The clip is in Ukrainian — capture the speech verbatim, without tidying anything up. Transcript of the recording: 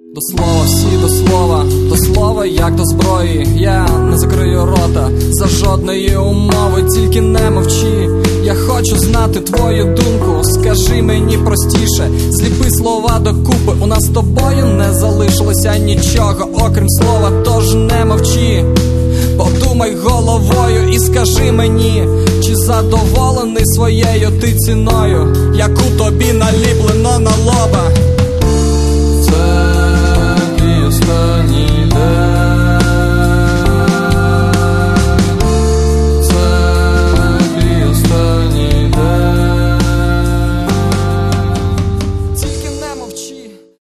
До слова, всі до слова, до слова, як до зброї. Я не закрию рота за жодної умови, тільки не мовчи. Я хочу знати твою думку, скажи мені простіше, зліпи слова докупи. У нас з тобою не залишилося нічого, окрім слова, тож не мовчи. Подумай головою і скажи мені, чи задоволений своєю ти ціною, яку тобі наліплено на лоба.